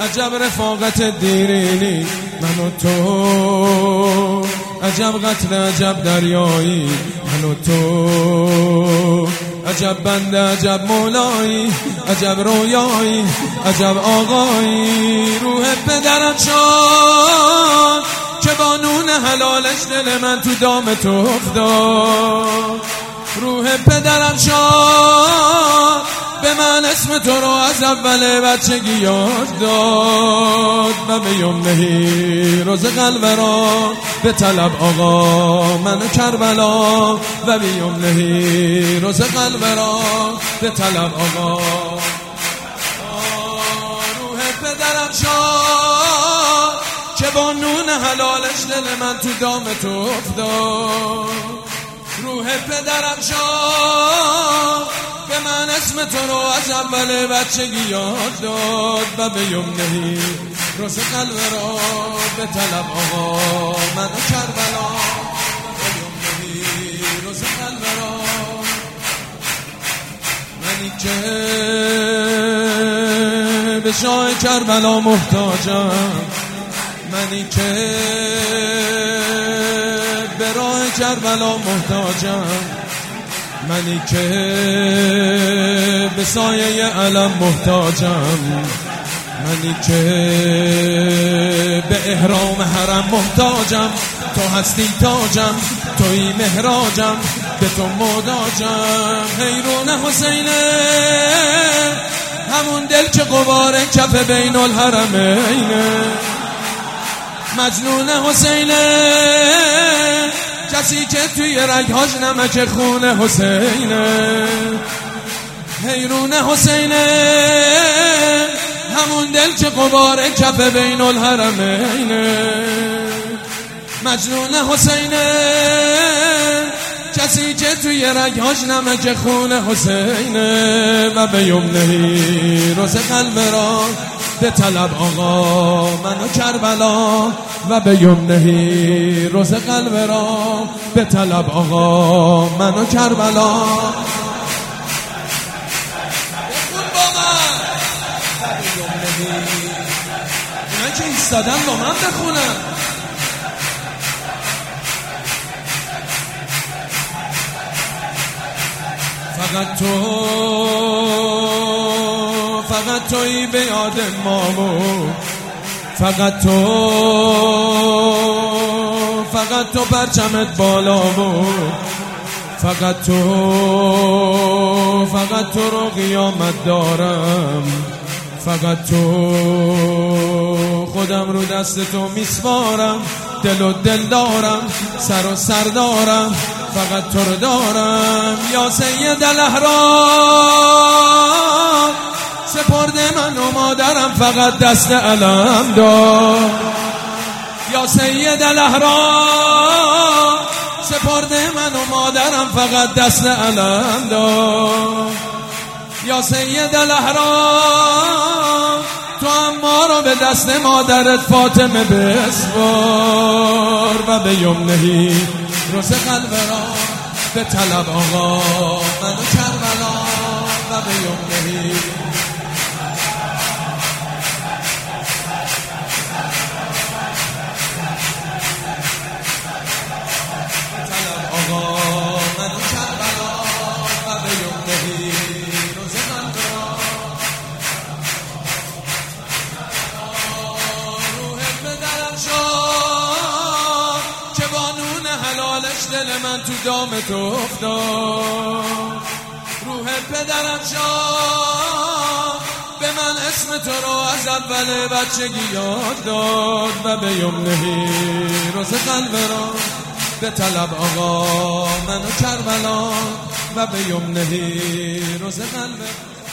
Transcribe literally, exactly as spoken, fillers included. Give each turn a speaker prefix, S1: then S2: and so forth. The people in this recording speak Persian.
S1: عجب رفاقت دیرینی من و تو، عجب قتل عجب دریایی من و تو، عجب بنده عجب مولایی، عجب رویایی عجب آقایی. روح پدرم شد که با نون حلالش دل من تو دام تو افتاد. روح پدرم شد به من اسم تو رو از اول بچگی یاد داد و به یمنهی روز قلب را به طلب آقا من کربلا، و به یمنهی روز قلب را به طلب آقا. روح پدرم شد که با نون حلالش دل من تو دام تو افتاد. روح پدرم شد به من اسم تو رو از اول بچگی یاد داد و به یمنهی روز قلب را به طلب آقا من و کربلا، به یمنهی روز قلب را. منی که به شاه کربلا محتاجم، منی که به راه کربلا محتاجم، منی که به سایه علم محتاجم، منی که به احرام حرم محتاجم. تو هستی تاجم، توی مهراجم، به تو محتاجم. حیرون حسینه همون دل که غبار کف بین الحرمینه، مجنون حسینه کسی که توی رگهاش نمک خون حسینه. حیرون حسینه همون دل که غبار کف بین الحرمینه، مجنون حسینه کسی که توی رگهاش نمک خون حسینه. و به یمنهی روز قلب را به طلب آقا من و کربلا، و به یمنهی روز قلب را به طلب آقا من و کربلا. بخون با من و به یمنهی، اینا که ایستادن با من بخونن. فقط تو، فقط تویی به یاد مامو، فقط تو، فقط تو پرچمت بالامو، فقط تو، فقط تو رو قیامت دارم، فقط تو، خودم رو دست تو میسپارم، دل و دل دارم، سر و سر دارم، فقط تو رو دارم. یا سید الاحرام سپرده من و مادرم، فقط دست علم دار. یا سید الاحرام سپرده من و مادرم، فقط دست علم دار. یا سید الاحرام تو هم ما رو به دست مادرت فاطمه بسپار. و به یمنهی روز قلب را به طلب آقا من و کربلا، و به یمنهی طلب آقا من و کربلا، و به یمنهی روز قلب را. روح پدرم شد که با نون حلالش دل من تو دام تو افتاد. روح پدرم شد به من اسم تو رو از اول بچگی یاد داد. و به یمنهی روز قلب را به طلب آقا من و کربلا، و به یمنهی روز قلب